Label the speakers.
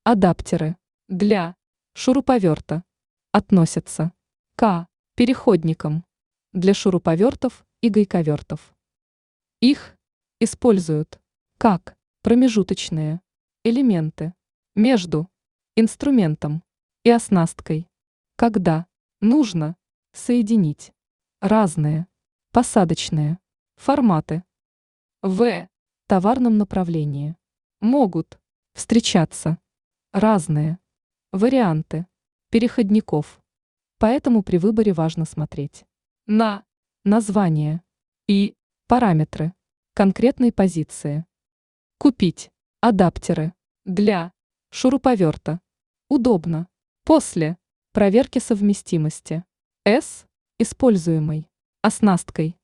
Speaker 1: Адаптеры для шуруповерта относятся к переходникам для шуруповертов и гайковертов. Их используют как промежуточные элементы между инструментом и оснасткой, когда нужно соединить разные посадочные форматы в товарном направлении. Могут встречаться разные варианты переходников, поэтому при выборе важно смотреть на название и параметры конкретной позиции. Купить адаптеры для шуруповерта удобно после проверки совместимости с используемой оснасткой.